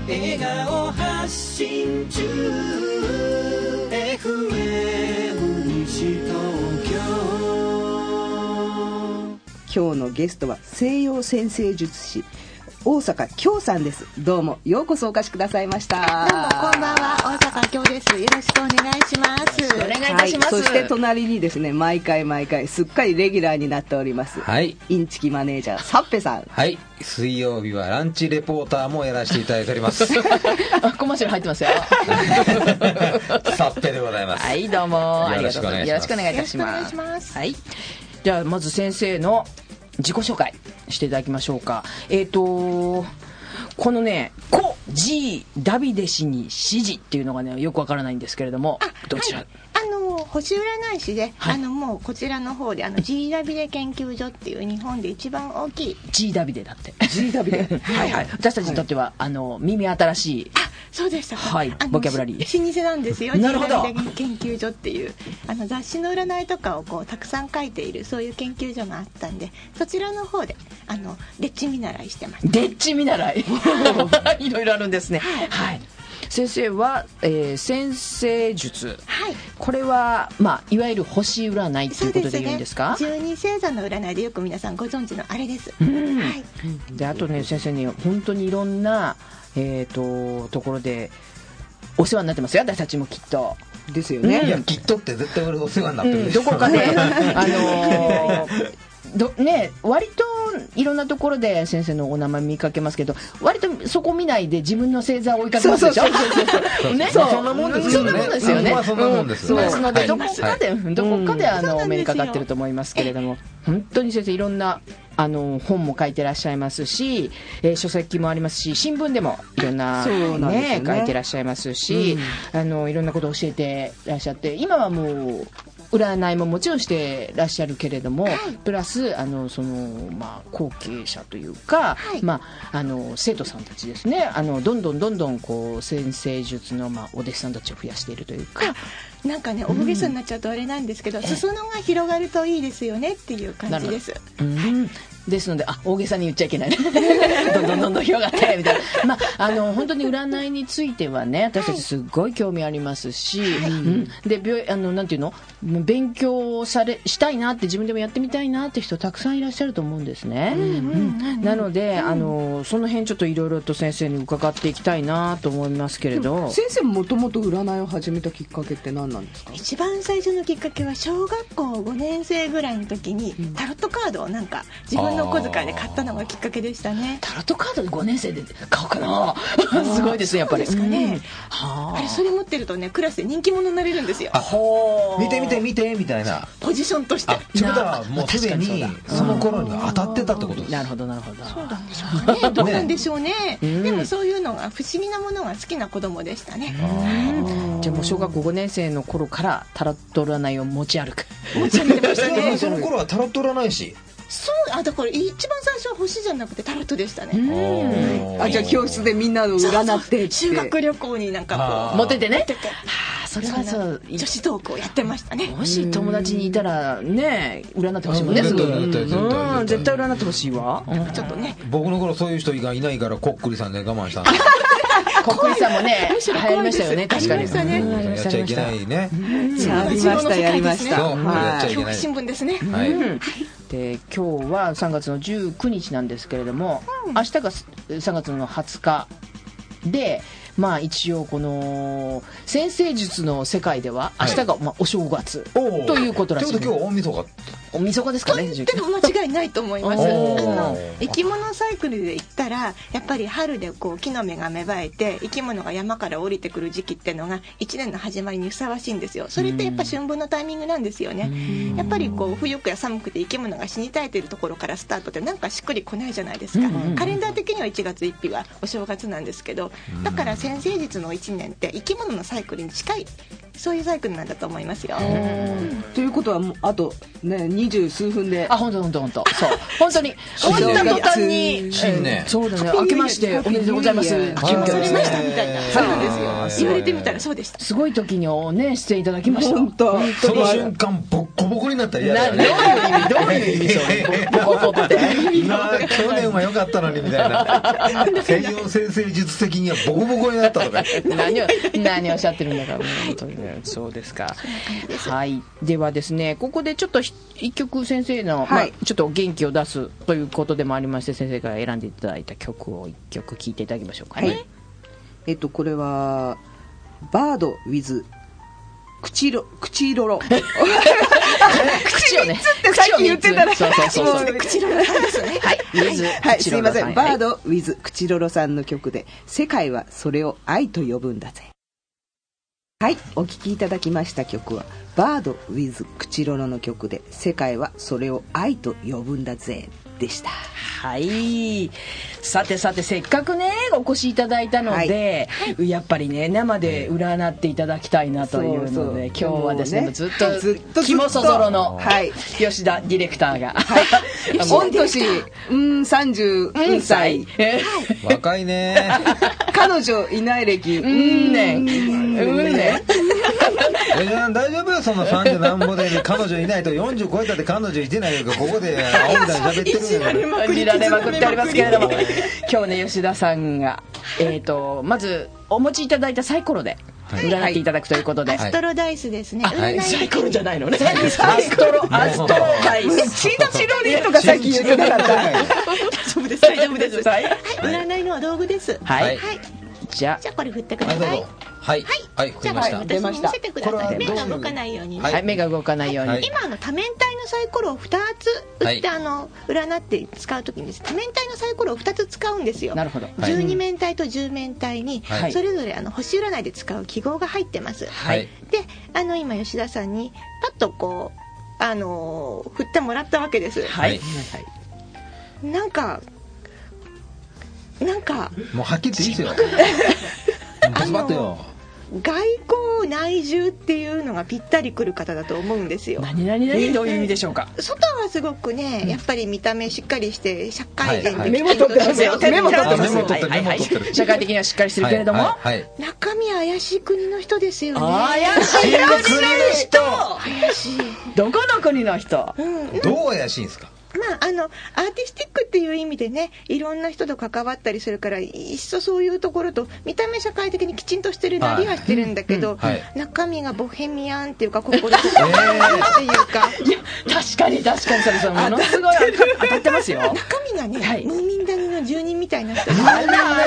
笑顔発信中 FM 西東京。 今日のゲストは西洋占星術師大阪京さんです。どうもようこそお越しくださいました。 どうもこんばんは、大阪京です。よろしくお願いします。 お願いいたします。 そして隣にですね、毎回すっかりレギュラーになっております、 はい、 インチキマネージャーサッペさん。 はい、水曜日はランチレポーターもやらせていただいておりますコマーシャル入ってますよサッペでございます。 はい、どうもよろしくお願いします。 よろしくお願いいたします。はい、じゃあまず先生の自己紹介していただきましょうか。このね、コ・ジー・ダビデ氏に指示っていうのがね、よくわからないんですけれども、どちら、はい、 星占い師で、 はい、 もうこちらの方でジーダビデ研究所っていう日本で一番大きいジーダビデだってジーダビデはいはい、私たちにとっては、はい、耳新しい、 そうでした、 はい、ボキャブラリー老舗なんですよ。 なるほど。 ジーダビデ研究所っていう雑誌の占いとかをこうたくさん書いているそういう研究所があったんで、そちらの方ででっち見習いしてます。 でっち見習いいろいろあるんですね。はい、はい、先生は、占星術、はい、これは、いわゆる星占いということでいいんですか？ そうですね、12星座の占いでよく皆さんご存知のあれです。 はい、であとね、先生に本当にいろんな、ところでお世話になってますよ、私たちもきっとですよね。 いや、きっとって絶対俺お世話になってるでしょ、 どこかでね、割といろんなところで先生のお名前見かけますけど、割とそこ見ないで自分の星座を追いかけますでしょ。 そんなもんですよね。 そんなもんですよね。 そんなもんですよね。 ですので、どこかでお目にかかってると思いますけれども、本当に先生いろんな本も書いてらっしゃいますし、書籍もありますし、新聞でもいろんな、ね、書いてらっしゃいますし、いろんなことを教えてらっしゃって、今はもう占いももちろんしてらっしゃるけれども、プラス後継者というか、生徒さんたちですね、どんどんこう占星術の、お弟子さんたちを増やしているというか、 なんかね、大げさになっちゃうとあれなんですけど、裾野が広がるといいですよねっていう感じです。 ですので、大げさに言っちゃいけないどんどん広がってみたいな、本当に占いについてはね、私たちすごい興味ありますし、でなんていうの、勉強したいなって、自分でもやってみたいなって人たくさんいらっしゃると思うんですね。なので、その辺ちょっといろいろと先生に伺っていきたいなと思いますけれど。 先生もともと占いを始めたきっかけって何なんですか？ 一番最初のきっかけは小学校5年生ぐらいの時にタロットカードをなんか自分のお小遣いで買ったのがきっかけでしたね。 タロットカードで5年生で買うかなすごいですね、やっぱり。 ですかね。あれ、それ持ってるとね、クラスで人気者になれるんですよ。 見てみたいなポジションとして。 ってことはもうすでにその頃には当たってたってことです。 なるほど。 そうなんでしょうかね。どうなんでしょうね。でもそういうのが不思議なものが好きな子供でしたね。 じゃあもう小学校5年生の頃からタロット占いを持ち歩く。 持ち歩いてましたね。 その頃はタロット占い師。 だから一番最初は星じゃなくてタロットでしたね。 じゃあ教室でみんなの占って修学旅行になんかこう持っててね。それはそう女子トークをやってましたね。 もし友達にいたらね、占ってほしいもんね。絶対占ってほしいわ。 ちょっとね、 僕の頃そういう人がいないからこっくりさんで我慢したんです。 こっくりさんもね、流行りましたよね。確かにやっちゃいけないね。 やりました。 教育新聞ですね。 で、今日は3月の19日なんですけれども、明日が3月の20日で、一応この占星術の世界では明日がお正月ということらしい。 今日大晦日。 お晦日ですかね。 でも間違いないと思います。生き物サイクルで言ったら、やっぱり春でこう木の芽が芽生えて生き物が山から降りてくる時期っていうのが1年の始まりにふさわしいんですよ。それってやっぱ春分のタイミングなんですよね。やっぱりこう冬や寒くて生き物が死に絶えているところからスタートってなんかしっくりこないじゃないですか。カレンダー的には1月1日はお正月なんですけど、だから占星術の1年って生き物のサイクルに近い、そういうサイクルなんだと思いますよ。 ということはもうあとね、20数分で。 本当そう本当に終わった途端に新年、 そうだね、明けましておめでとうございます、 準備されましたみたいな。そうなんですよ。言われてみたらそうでした。 すごい時にね、出演いただきました。 その瞬間ぼっコボコになったら嫌だよね。 どういう意味ボコボコって去年は良かったのにみたいな。西洋先生術的にはボコボコになったとか。 何をおっしゃってるんだか、本当にね。そうですか。はい。ではですね、ここでちょっと一曲先生の、ちょっと元気を出すということでもありまして、先生から選んでいただいた曲を一曲聴いていただきましょうかね。 これはバード with 口ロロ口をね、 さっき言ってたらそう口ロロさんですね。 はい、すいません。バード with 口ロロさんの曲で、世界はそれを愛と呼ぶんだぜ。はい、お聴きいただきました曲はバード with 口ロロの曲で、世界はそれを愛と呼ぶんだぜでした。 はい。さてせっかくねお越しいただいたので、やっぱりね生で占っていいただきたいなというので、今日はですねずっと肝そぞろの吉田ディレクターが、 御年30歳、 若いね。 彼女いない歴大丈夫よ、その30何歩で彼女いないと。40超えたって彼女いてないけど、ここで青みたいに喋ってるんだよ。 いじられまくっておりますけれども、今日ね吉田さんがまずお持ちいただいたサイコロで占っていただくということで、 アストロダイスですね。 サイコロじゃないのね。アストロダイス。 チロリとかさっき言ってなかった。 大丈夫です。占いの道具です。 はい。じゃあこれ振ってください。 はい、振りました。 私に見せてください。目が動かないように。 はい、目が動かないように。 今多面体のサイコロを2つ打って占って使うときに多面体のサイコロを2つ使うんですよ。 なるほど。 12面体と10面体にそれぞれ星占いで使う記号が入ってます。 はい。 で、今吉田さんにパッとこう振ってもらったわけです。 はい。 なんかもうはっきり言っていいですよ。ズバッとよ。 外交内住っていうのがぴったりくる方だと思うんですよ。 何どういう意味でしょうか。 外はすごくね、やっぱり見た目しっかりして社会人でメモ取ってますよ。メモ取ってますよ。社会的にはしっかりしてるけれども、 中身は怪しい国の人ですよね。 怪しい国の人。 怪しい。 どこの国の人。 どう怪しいんですか。 アーティスティックっていう意味でね、いろんな人と関わったりするから、いっそそういうところと見た目社会的にきちんとしてるなりはしてるんだけど、中身がボヘミアンっていうか心とかっていうか、 いや確かにそれものすごい当たってますよ。 中身がね、ムーミン谷の住人みたいな人。 スノ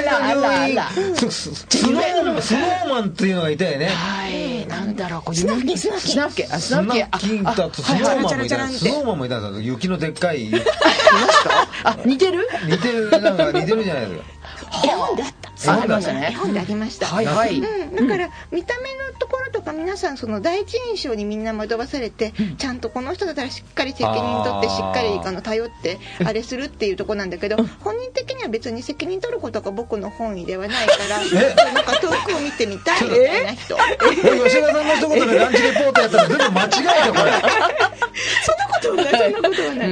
ーマンっていうのがいたよね。 はい、なんだろう、 スナフキンスナフキンだとスノーマンもいた。スノーマンもいたんだ。雪のでっかい。 似てるなんか似てるじゃないですか。 絵本であった。 ありましたね。 絵本でありました。 はい。 だから見た目のところとか、皆さんその第一印象にみんな惑わされて、ちゃんとこの人だったらしっかり責任取ってしっかり頼ってあれするっていうところなんだけど、本人的には別に責任取ることが僕の本意ではないから、なんか遠くを見てみたいみたいな人。 吉田さんの一言でランチレポートやったら全部間違えたこれ。 そんなことはない。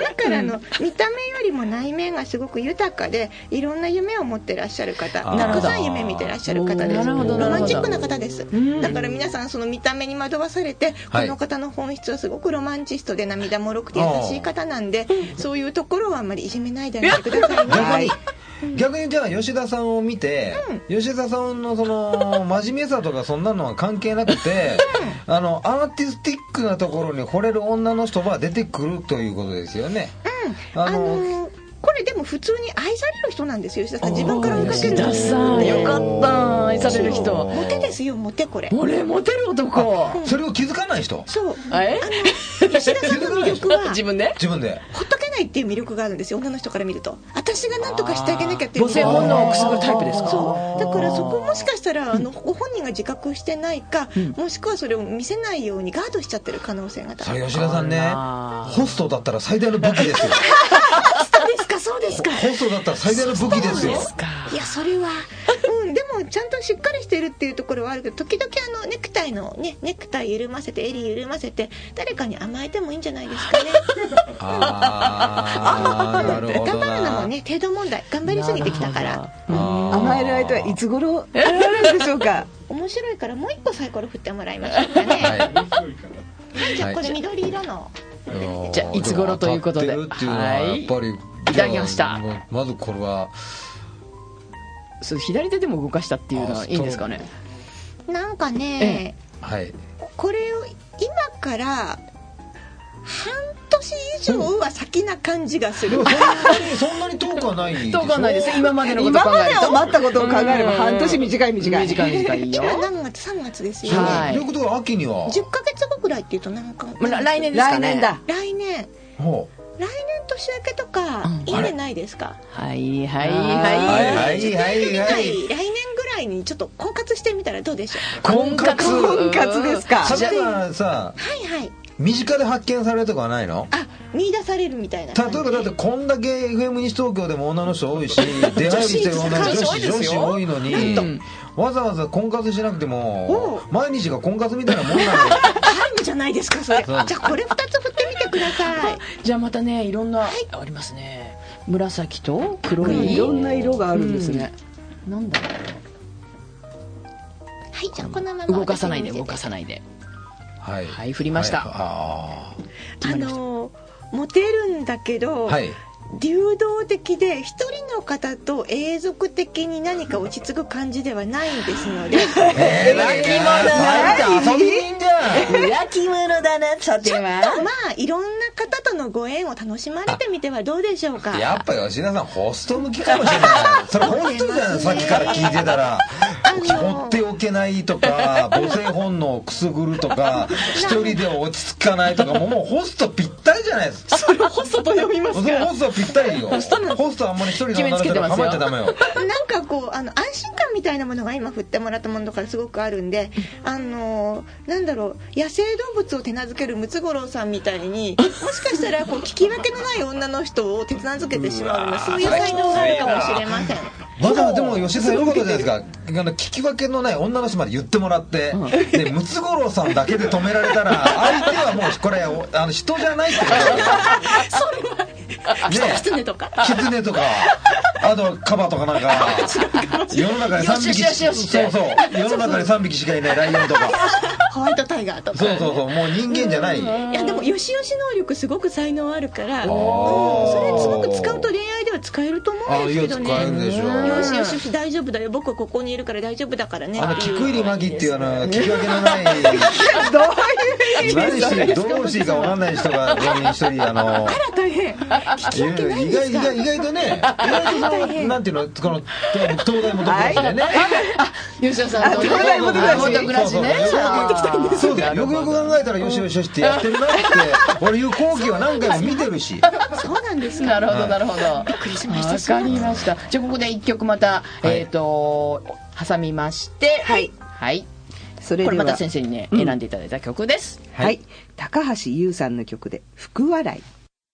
だから見た目よりも内面がすごく豊かで、いろんな夢を持ってらっしゃる方、たくさん夢見てらっしゃる方です。ロマンチックな方です。だから皆さんその見た目に惑わされて、この方の本質はすごくロマンチストで涙もろくて優しい方なんで、そういうところはあんまりいじめないであげてくださいね。 逆にじゃあ吉田さんを見て、吉田さんのその真面目さとかそんなのは関係なくて、アーティスティックなところに惚れる女の人は出てくるということですよね。 これでも普通に愛される人なんですよ、吉田さん。自分から追いかける。 吉田さん、よかった。愛される人。 モテですよ、モテこれ。 俺モテる男。 それを気づかない人。 そう。吉田さんの魅力は自分でほっとけないっていう魅力があるんですよ、女の人から見ると。私が何とかしてあげなきゃっていう。 母性本能をくすぐるタイプですか。 そう。だからそこもしかしたらご本人が自覚してないか、もしくはそれを見せないようにガードしちゃってる可能性が高い。 それ吉田さんね、ホストだったら最大の武器ですよ。 そうですか。 ホストだったら最大の武器ですよ。 いや、それはでもちゃんとしっかりしてるっていうところはあるけど、時々ネクタイ緩ませて、襟緩ませて誰かに甘えてもいいんじゃないですかね。 なるほどな。 頑張るのもね、程度問題。頑張りすぎてきたから。 甘える相手はいつ頃現れるんでしょうか。 面白いからもう一個サイコロ振ってもらいましょうかね。 じゃあこれ緑色の、 じゃあいつ頃ということで、 当たってるっていうのはやっぱり、 いただきました。 まずこれはそう左手でも動かしたっていうのはいいんですかね。 なんかね、 はい、 これを今から半年以上は先な感じがする、 そんなに遠くはないでしょ。 遠くはないです。今までのこと考えると、 今までを待ったことを考えれば半年短い短いよ。 今何月3月ですよね、 はい、 ということは秋には 10ヶ月後ぐらいっていうとなんか来年ですかね。 来年だ。 来年年明けとかいいんじゃないですか。 はいはいはい来年ぐらいにちょっと婚活してみたらどうでしょう。 婚活ですか。 じゃあさ、 はいはい、 身近で発見されるとかはないの？ 見出されるみたいな。 例えばだってこんだけ FM 西東京でも女の人多いし、出入りしてる女の女子多いのに、わざわざ婚活しなくても毎日が婚活みたいなもんなのよ。 タイムじゃないですかそれ。じゃあこれ2つ振ってみてください。 じゃあまたね、いろんな、ありますね。紫と黒い、 いろんな色があるんですね。 なんだろう。 はい、じゃあこのまま動かさないで。 はい、 はい、振りました。 モテるんだけど、 はい、 流動的で一人の方と永続的に何か落ち着く感じではないんですので、 焼き物だな、遊び人じゃん。 焼き物だな、さては。 まあいろんな方とのご縁を楽しまれてみてはどうでしょうか。 やっぱ吉田さんホスト向きかもしれない。それホストじゃない、さっきから聞いてたら。放っておけないとか、母性本能をくすぐるとか、一人で落ち着かないとか、もうホストぴったりじゃないですか。 それホストと呼びますか。 ホストぴったりよ。ホストはあんまり一人で離れて構えちゃダメよ。 なんかこう安心感みたいなものが今振ってもらったものからすごくあるんで、なんだろう、野生動物を手なずけるムツゴロウさんみたいに、もしかしたらこう聞き分けのない女の人を手なずけてしまうような、そういう才能があるかもしれません。 まだでも吉田さんよかったじゃないですか。聞き分けのない女の人まで言ってもらって、でムツゴロウさんだけで止められたら、相手はもうこれ人じゃないってことそれはキツネとかあとカバとかなんか世の中に3匹世の中に3匹しかいないライオンとかホワイトタイガーとか、 そうもう人間じゃない。いやでもよしよし能力すごく才能あるから、それすごく使うと恋愛では使えると思うんですけどね。 使えるでしょ。 よしよし大丈夫だよ、僕はここにいるから大丈夫だからね。 菊入マギっていう聞き分けのないどういう意味何してどうしていいか分かんない人が一人大変意外とね、なんていうの、この東大元暮らしでね、 吉田さんと東大元暮らしね、そうだよ、よくよく考えたらよしよしよしってやってるなって俺いう後期は何回も見てるし。 そうなんですか。 なるほどなるほど、びっくりしました。わかりました。じゃあここで1曲また挟みまして、はいそれではこれまた先生にね選んでいただいた曲です。 はい、高橋優さんの曲で福笑い。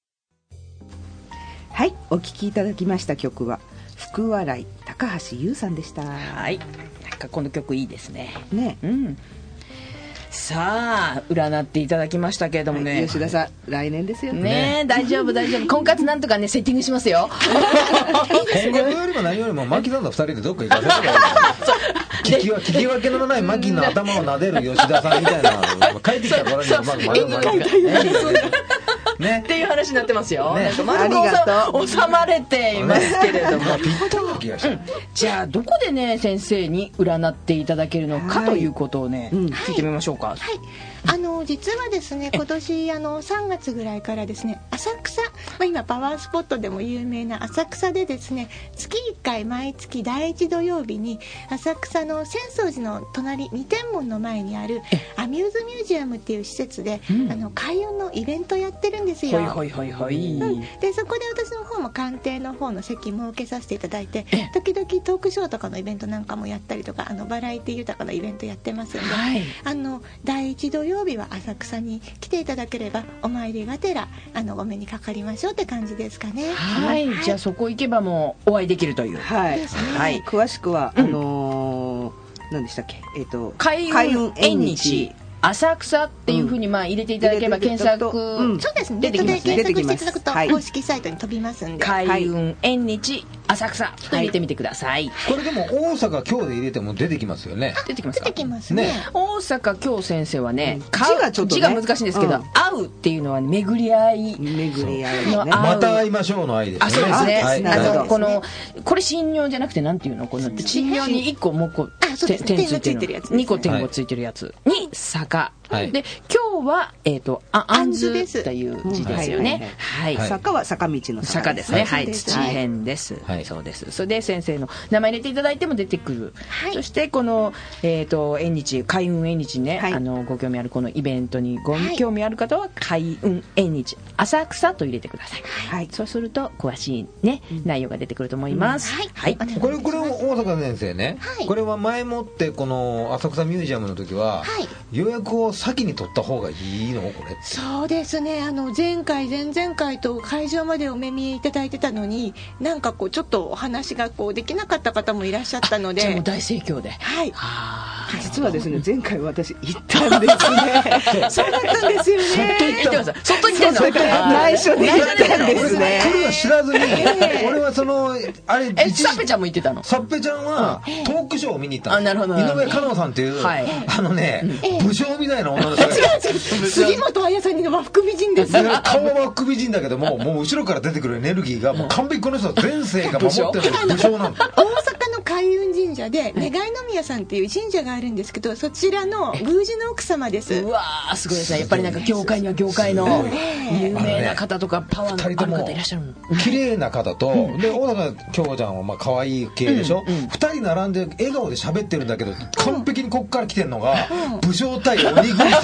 はい、お聴きいただきました曲は福笑い、高橋優さんでした。 はい、なんかこの曲いいですね。 ね、 さあ占っていただきましたけれどもね、 吉田さん来年ですよね。大丈夫婚活なんとかねセッティングしますよ。 婚活よりも何よりもマキさんと2人でどっか行かせたら聞き分けのないマキの頭を撫でる吉田さんみたいな、帰ってきた頃にはねっていう話になってますよ。なんか丸く収まれていますけれども、じゃあどこでね先生に占っていただけるのかということをね聞いてみましょうか。 はい、実はですね、今年3月ぐらいからですね、浅草、今パワースポットでも有名な浅草でですね、月1回毎月第1土曜日に浅草の浅草寺の隣二天門の前にあるアミューズミュージアムっていう施設で、開運のイベントやってるんですよ。でそこで私の方も鑑定の方の席設けさせていただいて、時々トークショーとかのイベントなんかもやったりとか、バラエティ豊かなイベントやってますんで、第1土曜日は浅草に来ていただければお参りがてらお目にかかりましょうって感じですかね。 はい、じゃあそこ行けばもうお会いできるという。 詳しくは何でしたっけ、 開運縁日浅草っていうふうに入れていただければ検索、 そうですね、ネットで検索していただくと公式サイトに飛びますんで、 開運縁日浅草と入れてみてください。 これでも大阪京で入れても出てきますよね。 出てきますか？ 出てきますね。 大阪京先生はね、 字がちょっとね字が難しいんですけど、会うっていうのは巡り合い巡り合いのね。 また会いましょうの愛ですよね。 あ、そうですね。 はいなるほどこれ神妙じゃなくてなんていうの、この神妙に1個もうこうそうですね点がついてるやつですね 2個点がついてるやつに坂、 はいで今日はあんずですという字ですよね。はい。 坂は坂道の坂ですね。はい。 そうです土辺です。 はいそうです。それで先生の名前入れていただいても出てくる。 はいそしてこの縁日、開運縁日ね、 はいご興味あるこのイベントにご興味ある方は開運縁日浅草と入れてください。 はいそうすると詳しいね内容が出てくると思います。はい。 これ大阪先生ね、 はいこれは前もってこの浅草ミュージアムの時は、 はい予約を先に取った方がいいのこれ。 そうですね。前回前々回と会場までお目見えいただいてたのに、なんかこうちょっとお話がこうできなかった方もいらっしゃったので、 じゃあもう大盛況で。 はい。 実はですね前回私行ったんですね。 そうだったんですよね。 言ってます。外に出るの。 内緒で行ったんですね。 来るの知らずに、俺はあれサッペちゃんも言ってたの。 サッペちゃんはトークショーを見に行ったの。 あなるほど井上香音さんっていう、 はい武将みたいな女の人が杉本彩さんにの和服美人です。 顔は首人だけども、もう後ろから出てくるエネルギーがもう完璧、この人は前世が守ってる武将なんだ。 大阪の開運神社で願い宮さんっていう神社があるんですけど、そちらの宮司の奥様です。 うわーすごいですね。やっぱりなんか業界には業界の有名な方とかパワーのある方いらっしゃるの。 綺麗な方と、で大阪京子ちゃんはまあ可愛い系でしょ、二人並んで笑顔で喋ってるんだけど、完璧にこっから来てんのが武将対鬼軍曹。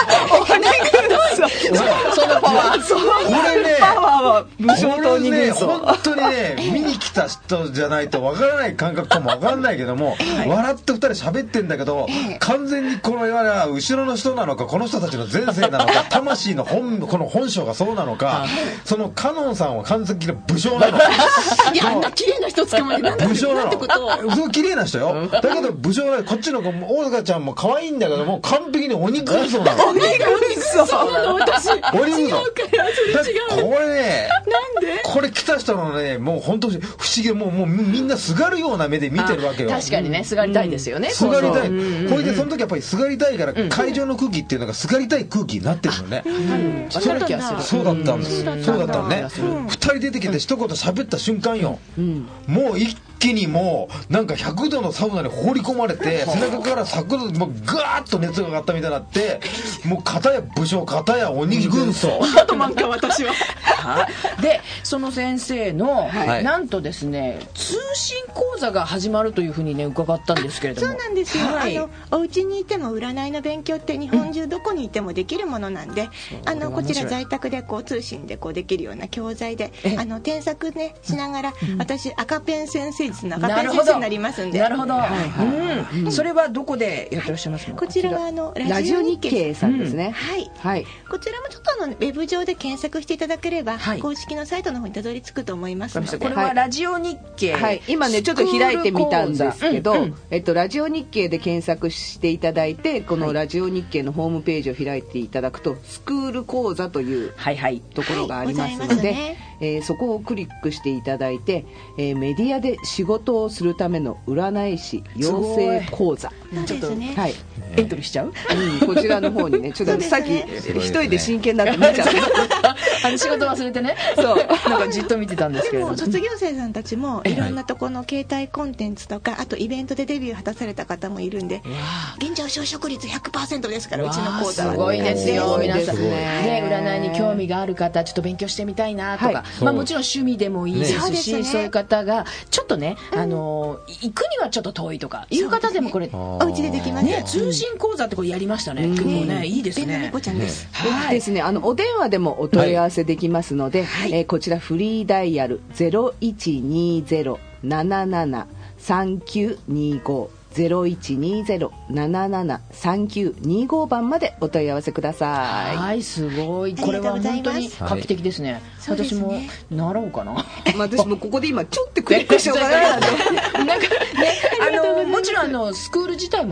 そのパワー。 これね、 パワーは武将と鬼軍曹。 本当にね、見に来た人じゃないとわからない感覚かもわかんないけども、笑って二人喋ってんだけど、完全にこの後ろの人なのか、この人たちの前世なのか、魂のこの本性がそうなのか、そのカノンさんは完全に武将なの。 いや、あんな綺麗な人捕まえてなんだ武将なの。 ってことを。 すごい綺麗な人よ。だけど武将なの。こっちの大阪ちゃんも可愛いんだけども、完璧に鬼軍曹なの。 鬼軍曹。 そうなの、私。 鬼軍曹。これね、 なんでこれ来た人のね、もう本当不思議、もうみんなすがるような目で見てるわけよ。 確かにね、すがりたいですよね。 すがりたい。 そうほいでその時やっぱりすがりたいから、会場の空気っていうのがすがりたい空気になってるのね。 わかる気がする。 そうだったんです。そうだったのね。 うん二人出てきて一言喋った瞬間よ。もう一気にもうなんか100度のサウナに放り込まれて、背中からサクッともうガーッと熱が上がったみたいになって、もう片や武将片や鬼軍曹。 あとなんか私は。 でその先生の、 はいなんとですね通信講座が始まるというふうにね伺ったんですけれども。 そうなんですよ。 はいお家にいても占いの勉強って日本中どこにいてもできるものなんで、こちら在宅でこう通信でこうできるような教材で、添削ねしながら、私赤ペン先生術の赤ペン先生になりますんで。 なるほど、それはどこでやってらっしゃいますの？ こちらはラジオ日経さんですね。 はい。 はい。 こちらもちょっとウェブ上で検索していただければ、 はい公式のサイトの方にたどり着くと思いますので。 これはラジオ日経、 はい、今ねちょっと開いてみたんですけど、 うんラジオ日経で検索していただいて、このラジオ日経のホームページを開いていただくと、スクール講座というはいはいところがありますのはいござで、 いますそこをクリックしていただいて、メディアで仕事をするための占い師養成講座、 そうですね。 はい、 エントリーしちゃう？ こちらの方にねちょっとさっき一人で真剣になって見ちゃって仕事忘れてねそうなんかじっと見てたんですけでれども。 も卒業生さんたちもいろんなところの携帯コンテンツとか、あとイベントでデビュー果たされた方もいるんで、現状承食率 100% ですから、うちの講座は。 すごいですよ皆さんすごいね、占いに興味がある方ちょっと勉強してみたいなとか、 はいもちろん趣味でもいいですし、 ねそういう方がちょっとね、行くにはちょっと遠いとかいう方でもこれ、 お家でできます。 ね、通信講座ってこれやりましたね、結構ねいいですね。 ペンの猫ちゃんです。 はいですね、お電話でもお問い合わせできますので、こちらフリーダイヤル 0120-77-3925 0120-77-3925番までお問い合わせください。 はい、すごい。これは本当に画期的ですね。 そうです私もね習おうかな。 まあ、私もここで今ちょっとクリックしようかなとなんかね、もちろんスクール自体もやって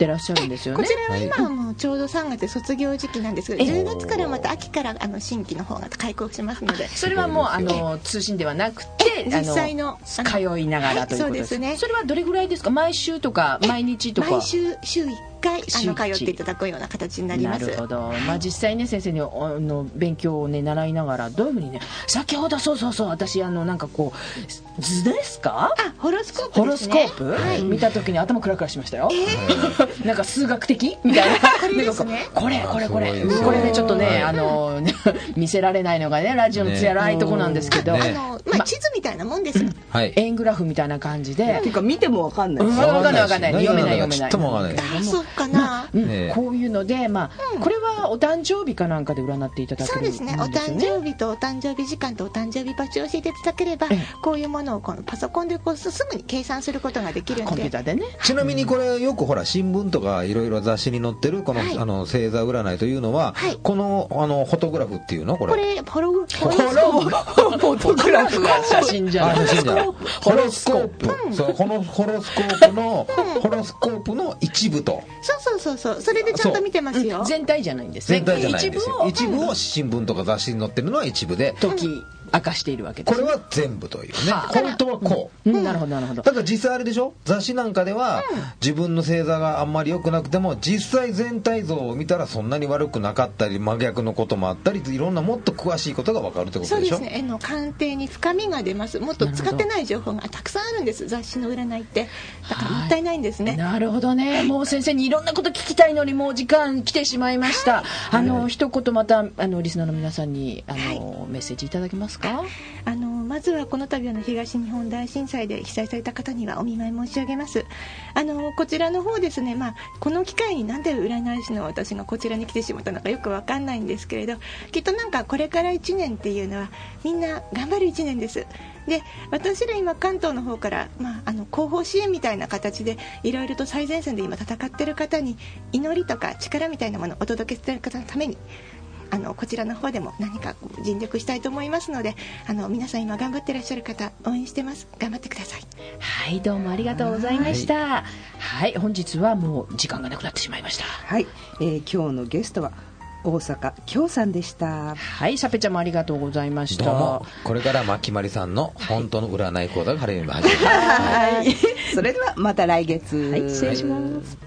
ってらっしゃるんですよね。 こちらは今はもうちょうど3月卒業時期なんですけど、10月からまた秋から新規の方が開校しますので。 それはもう通信ではなくて実際の通いながらということです。 そうですね。 それはどれぐらいですか？毎週とか毎日とか？ 毎週週1回通っていただくような形になります。 なるほど。実際ね、先生に勉強をね習いながら、どういうふうにね、先ほどそう私なんかこう図ですか？ ホロスコープですね。 ホロスコープ、見た時に頭クラクラしましたよ。なんか数学的みたいな。 これですね。 これね、ちょっとね見せられないのがね、ラジオの辛いとこなんですけど、 地図みたいなもんです。 円グラフみたいな感じで。 てか見てもわかんない。 わかんない。読めない。 ちょっともわかんない。 そうかな。 こういうので、これはお誕生日かなんかで占っていただけるんですよね。 そうですね。お誕生日とお誕生日時間とお誕生日場所を教えていただければ、こういうものをこのパソコンですぐに計算することができるんで。 コンピューターでね。 ちなみにこれよくほら新聞とかいろいろ雑誌に載ってるこの星座占いというのは、このフォトグラフっていうのこれフォトグラフは写真じゃない。 ホロスコープ。そう、このホロスコープの一部と。 そう。それでちゃんと見てますよ。 全体じゃないんです。 全体じゃないんですよ。一部を新聞とか雑誌に載ってるのは一部で。 時明かしているわけです。 これは全部というね。本当はこう。 なるほど。 だから実際あれでしょ、雑誌なんかでは自分の星座があんまり良くなくても実際全体像を見たらそんなに悪くなかったり真逆のこともあったり、いろんなもっと詳しいことが分かるってことでしょ。 そうですね。絵の鑑定に深みが出ます。もっと使ってない情報がたくさんあるんです、雑誌の占いって。だからもったいないんですね。 なるほどね。もう先生にいろんなこと聞きたいのにもう時間来てしまいました。一言またリスナーの皆さんにメッセージいただけますか？ まずはこの度東日本大震災で被災された方にはお見舞い申し上げます。こちらの方ですね、この機会になんで占い師の私がこちらに来てしまったのかよくわかんないんですけれど、きっとなんかこれから1年っていうのはみんな頑張る1年です。で、私ら今関東の方から、後方支援みたいな形でいろいろと最前線で今戦っている方に祈りとか力みたいなものをお届けする方のためにこちらの方でも何か尽力したいと思いますので、皆さん今頑張っていらっしゃる方応援してます。頑張ってください。 はい、どうもありがとうございました。はい、本日はもう時間がなくなってしまいました。 はい、今日のゲストは大阪京さんでした。 はい、さぺちゃんもありがとうございました。 どうも。これからまきまりさんの本当の占い講座が始めます。 はい、それではまた来月。 はい、失礼します。